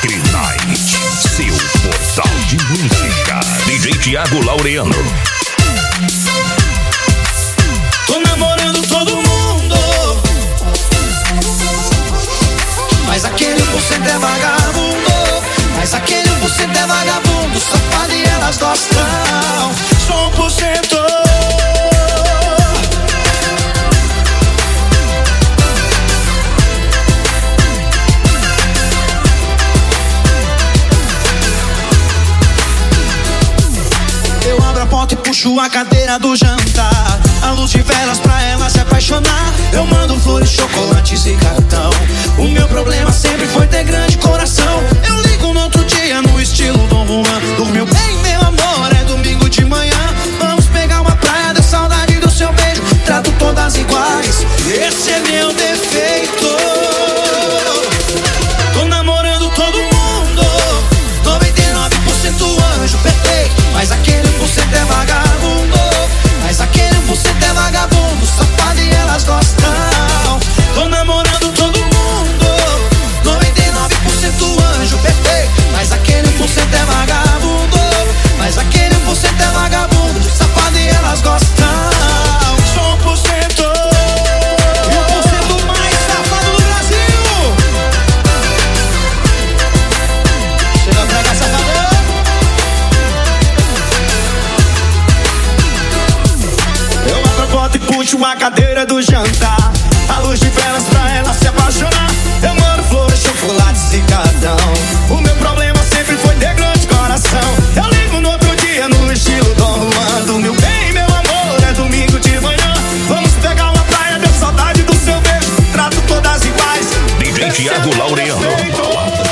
Acre Night, seu portal de música. DJ Thiago Laureano. Tô namorando todo mundo, mas aquele 1% é vagabundo. Mas aquele 1% é vagabundo, safado e elas gostam. Sou 1%. Eu abro a porta e puxo a cadeira do jantar. A luz de velas pra ela se apaixonar. Eu mando flores, chocolates e cartão. O meu problema sempre foi ter grande coração. Eu ligo no outro dia no estilo Dom Juan. Dormiu bem, meu amor, é domingo de manhã. Vamos pegar uma praia, deu saudade do seu beijo. Trato todas iguais, esse é meu defeito. Tô namorando todo mundo, 99% anjo perfeito. Mas aquele 1% é vagabundo. Mas aquele 1% é vagabundo, safado e elas gostam. Tô namorando todo mundo, 99% anjo perfeito. Mas aquele 1% é vagabundo. Mas aquele 1% é vagabundo, safado e elas gostam. Sou 1%. E o 1% mais safado do Brasil. Chega pra cá, safadão. Eu abro a porta e puxo a cadeira do jantar. A luz de velas pra ela se apaixonar. Eu mando flores, chocolates e cartão. O meu problema sempre foi ter grande coração. Eu ligo no outro dia no estilo Dom Juan. Dormiu bem, meu amor, é domingo de manhã. Vamos pegar uma praia, deu saudade do seu beijo. Trato todas iguais. DJ Thiago Laureano.